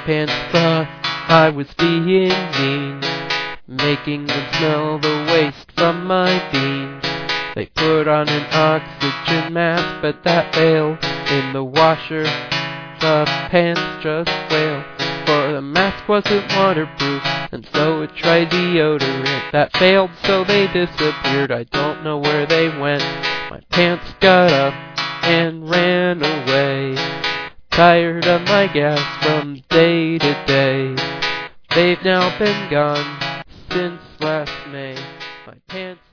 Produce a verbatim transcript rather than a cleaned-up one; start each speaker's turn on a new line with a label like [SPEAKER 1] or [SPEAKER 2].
[SPEAKER 1] pants thought I was being mean, making them smell the waste from my beans. They put on an oxygen mask, but that failed. In the washer, the pants just wailed. For the mask wasn't waterproof, and so it tried deodorant. That failed, so they disappeared. I don't know where they went. My pants got up and ran away. Tired of my gas from day to day. They've now been gone since last May. My pants